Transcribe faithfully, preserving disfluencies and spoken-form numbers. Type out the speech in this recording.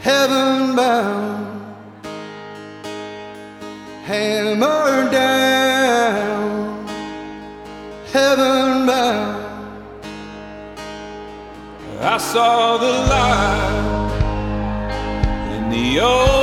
heaven bound, hammered down, heaven bound. I saw the light in the old